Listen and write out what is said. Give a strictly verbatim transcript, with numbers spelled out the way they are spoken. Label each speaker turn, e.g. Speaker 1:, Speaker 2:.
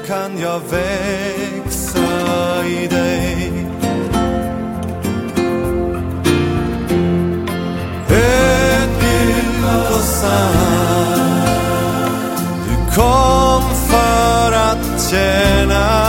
Speaker 1: kan jag växa i dig. Ödmjuk och sann, du kom för att tjäna